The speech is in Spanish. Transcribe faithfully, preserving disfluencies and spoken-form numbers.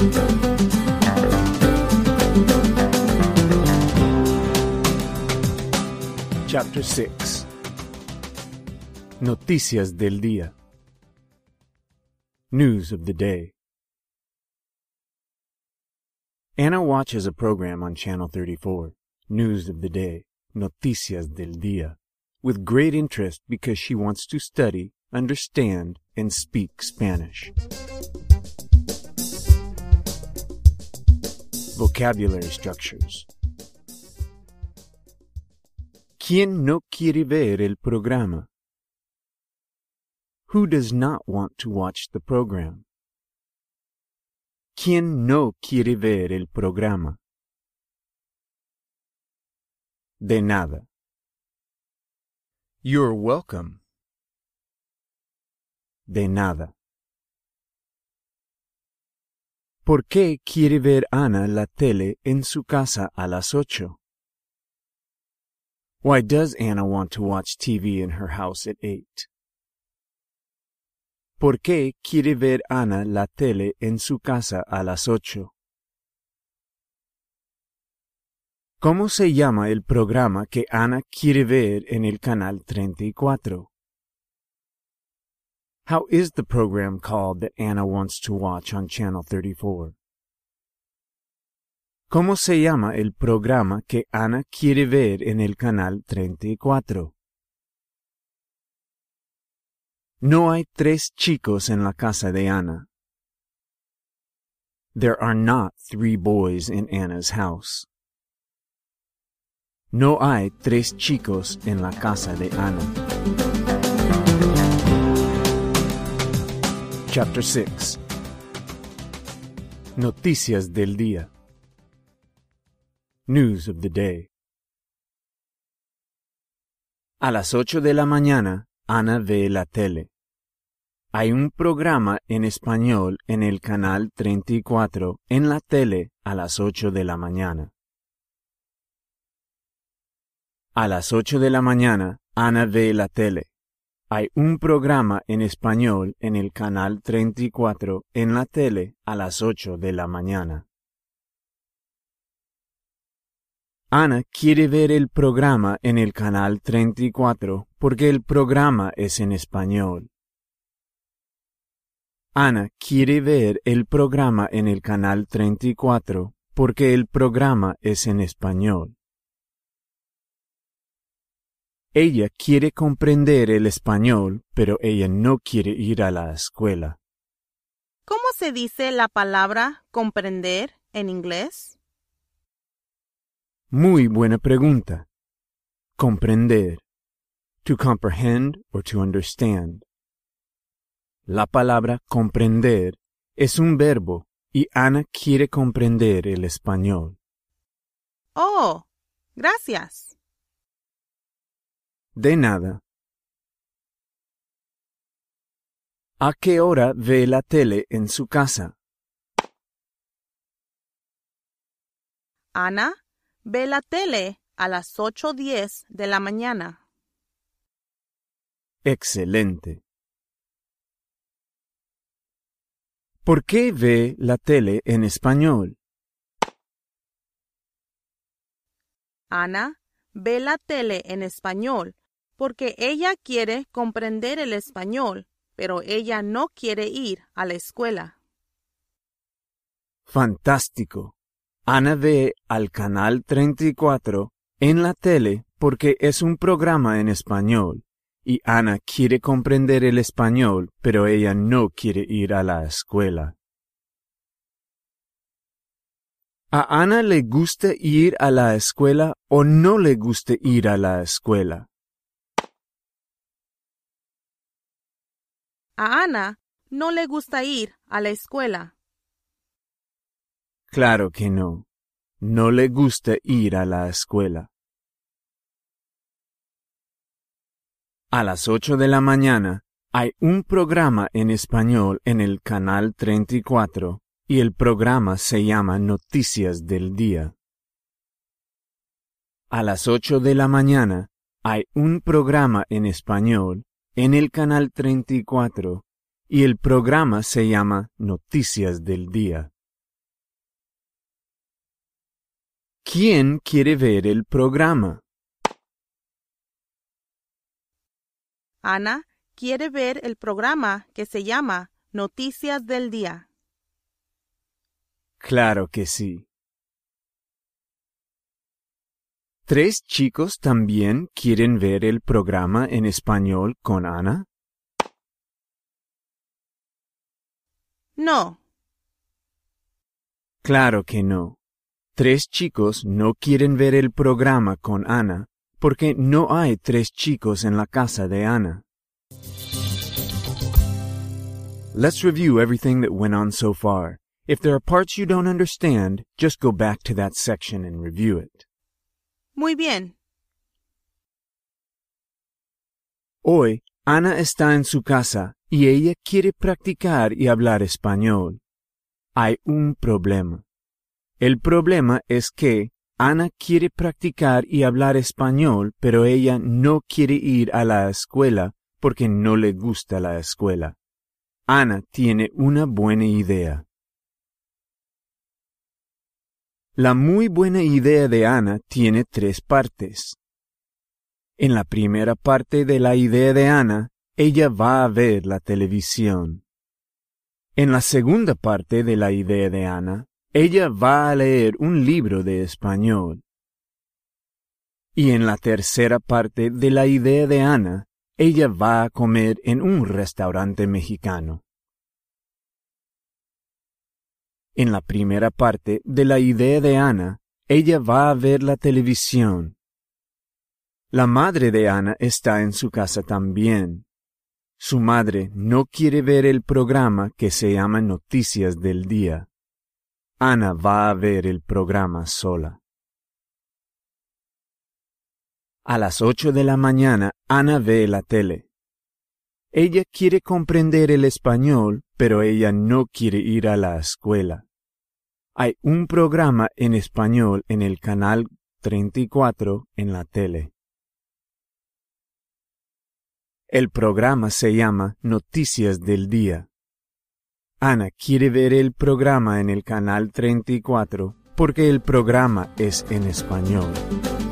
Chapter six. Noticias del día. News of the day. Anna watches a program on Channel thirty-four, News of the Day, Noticias del Día, with great interest because she wants to study, understand, and speak Spanish. Vocabulary structures. ¿Quién no quiere ver el programa? Who does not want to watch the program? ¿Quién no quiere ver el programa? De nada. You're welcome. De nada. ¿Por qué quiere ver Ana la tele en su casa a las ocho? Why does Anna want to watch T V in her house at eight? ¿Por qué quiere ver Ana la tele en su casa a las ocho? ¿Cómo se llama el programa que Ana quiere ver en el canal treinta y cuatro? How is the program called that Anna wants to watch on Channel thirty-four? ¿Cómo se llama el programa que Ana quiere ver en el canal treinta y cuatro? No hay tres chicos en la casa de Ana. There are not three boys in Anna's house. No hay tres chicos en la casa de Ana. Chapter six. Noticias del día. News of the day. A las ocho de la mañana, Ana ve la tele. Hay un programa en español en el canal treinta y cuatro en la tele a las ocho de la mañana. A las ocho de la mañana, Ana ve la tele. Hay un programa en español en el canal treinta y cuatro en la tele a las ocho de la mañana. Ana quiere ver el programa en el canal treinta y cuatro porque el programa es en español. Ana quiere ver el programa en el canal treinta y cuatro porque el programa es en español. Ella quiere comprender el español, pero ella no quiere ir a la escuela. ¿Cómo se dice la palabra comprender en inglés? Muy buena pregunta. Comprender. To comprehend or to understand. La palabra comprender es un verbo y Ana quiere comprender el español. Oh, gracias. De nada. ¿A qué hora ve la tele en su casa? Ana ve la tele a las ocho diez de la mañana. Excelente. ¿Por qué ve la tele en español? Ana ve la tele en español porque ella quiere comprender el español, pero ella no quiere ir a la escuela. Fantástico. Ana ve al canal treinta y cuatro en la tele porque es un programa en español y Ana quiere comprender el español, pero ella no quiere ir a la escuela. ¿A Ana le gusta ir a la escuela o no le gusta ir a la escuela? A Ana no le gusta ir a la escuela. Claro que no. No le gusta ir a la escuela. A las ocho de la mañana hay un programa en español en el canal treinta y cuatro y el programa se llama Noticias del Día. A las ocho de la mañana hay un programa en español en el canal treinta y cuatro y el programa se llama Noticias del Día. ¿Quién quiere ver el programa? Ana quiere ver el programa que se llama Noticias del Día. Claro que sí. ¿Tres chicos también quieren ver el programa en español con Ana? No, Claro que no. Tres chicos no quieren ver el programa con Ana porque no hay tres chicos en la casa de Ana. Let's review everything that went on so far. If there are parts you don't understand, just go back to that section and review it. muy bien. Hoy, Ana está en su casa y ella quiere practicar y hablar español. Hay un problema. El problema es que Ana quiere practicar y hablar español, pero ella no quiere ir a la escuela porque no le gusta la escuela. Ana tiene una buena idea. La muy buena idea de Ana tiene tres partes. En la primera parte de la idea de Ana, ella va a ver la televisión. En la segunda parte de la idea de Ana, ella va a leer un libro de español. Y en la tercera parte de la idea de Ana, ella va a comer en un restaurante mexicano. En la primera parte de la idea de Ana, ella va a ver la televisión. La madre de Ana está en su casa también. Su madre no quiere ver el programa que se llama Noticias del Día. Ana va a ver el programa sola. A las ocho de la mañana, Ana ve la tele. Ella quiere comprender el español, pero ella no quiere ir a la escuela. Hay un programa en español en el canal treinta y cuatro en la tele. El programa se llama Noticias del Día. Ana quiere ver el programa en el canal treinta y cuatro porque el programa es en español.